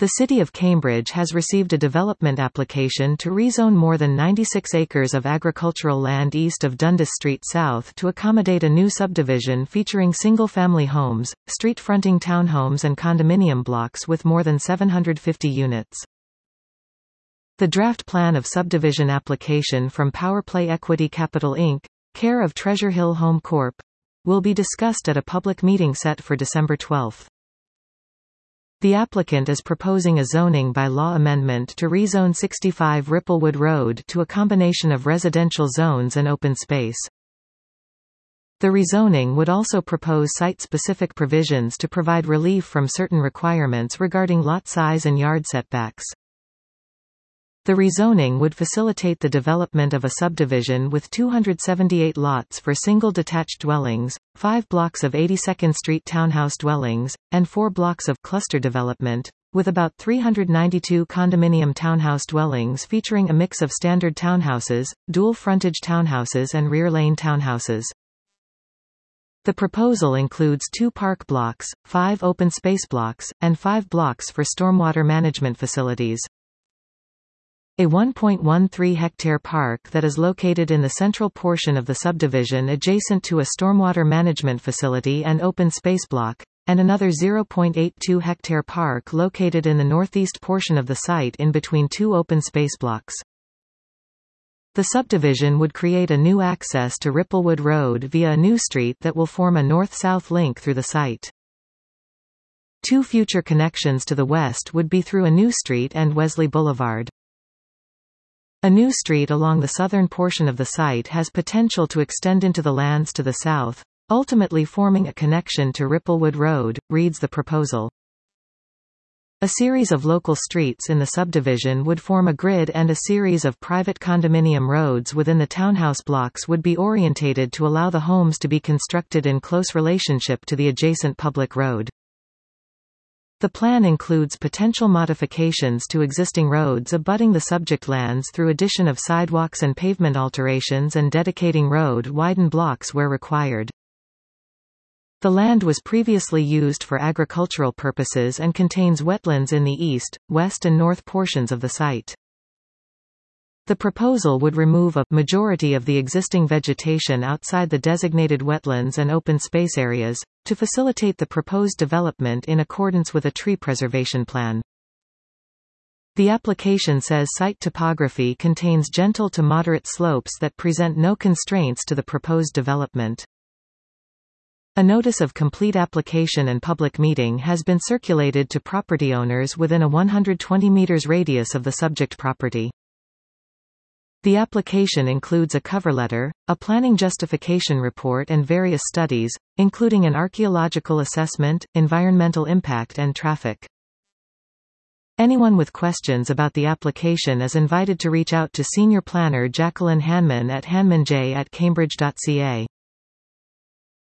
The City of Cambridge has received a development application to rezone more than 96 acres of agricultural land east of Dundas Street South to accommodate a new subdivision featuring single-family homes, street-fronting townhomes and condominium blocks with more than 750 units. The draft plan of subdivision application from PowerPlay Equity Capital Inc., care of Treasure Hill Home Corp., will be discussed at a public meeting set for December 12. The applicant is proposing a zoning by-law amendment to rezone 65 Ripplewood Road to a combination of residential zones and open space. The rezoning would also propose site-specific provisions to provide relief from certain requirements regarding lot size and yard setbacks. The rezoning would facilitate the development of a subdivision with 278 lots for single detached dwellings, 5 blocks of 82nd Street townhouse dwellings, and 4 blocks of cluster development, with about 392 condominium townhouse dwellings featuring a mix of standard townhouses, dual-frontage townhouses and rear-lane townhouses. The proposal includes 2 park blocks, 5 open space blocks, and 5 blocks for stormwater management facilities. A 1.13-hectare park that is located in the central portion of the subdivision adjacent to a stormwater management facility and open space block, and another 0.82-hectare park located in the northeast portion of the site in between 2 open space blocks. The subdivision would create a new access to Ripplewood Road via a new street that will form a north-south link through the site. 2 future connections to the west would be through a new street and Wesley Boulevard. A new street along the southern portion of the site has potential to extend into the lands to the south, ultimately forming a connection to Ripplewood Road, reads the proposal. A series of local streets in the subdivision would form a grid, and a series of private condominium roads within the townhouse blocks would be orientated to allow the homes to be constructed in close relationship to the adjacent public road. The plan includes potential modifications to existing roads abutting the subject lands through addition of sidewalks and pavement alterations and dedicating road-widen blocks where required. The land was previously used for agricultural purposes and contains wetlands in the east, west and north portions of the site. The proposal would remove a majority of the existing vegetation outside the designated wetlands and open space areas, to facilitate the proposed development in accordance with a tree preservation plan. The application says site topography contains gentle to moderate slopes that present no constraints to the proposed development. A notice of complete application and public meeting has been circulated to property owners within a 120 meters radius of the subject property. The application includes a cover letter, a planning justification report and various studies, including an archaeological assessment, environmental impact and traffic. Anyone with questions about the application is invited to reach out to Senior Planner Jacqueline Hanman at hanmanj@cambridge.ca.